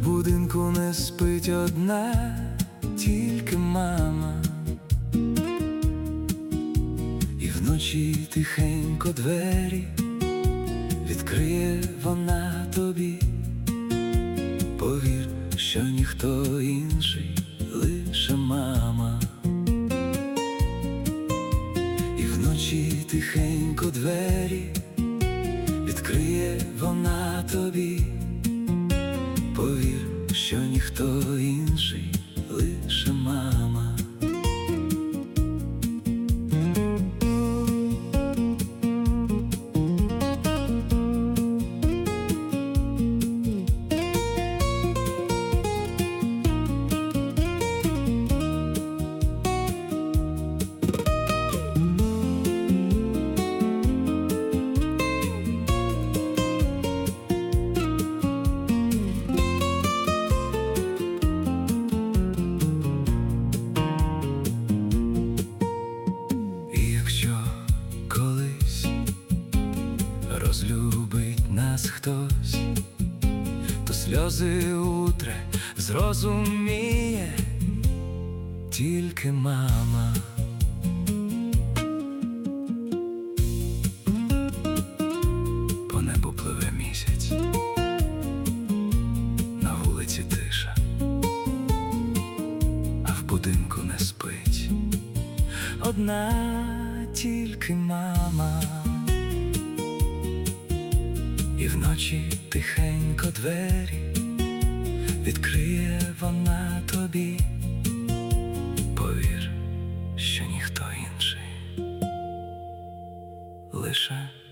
будинку не спить одна, тільки мама. І вночі тихенько двері відкриє вона тобі. Повір, що ніхто інший, лише мама. І вночі тихенько двері відкриє вона тобі. Повір, що ніхто інший, лише мама. Якщо колись розлюбить нас хтось, то сльози утре зрозуміє тільки мама. По небу пливе місяць, на вулиці тиша, а в будинку не спить одна тільки мама. І вночі тихенько двері відкриє вона тобі. Повір, що ніхто інший, лише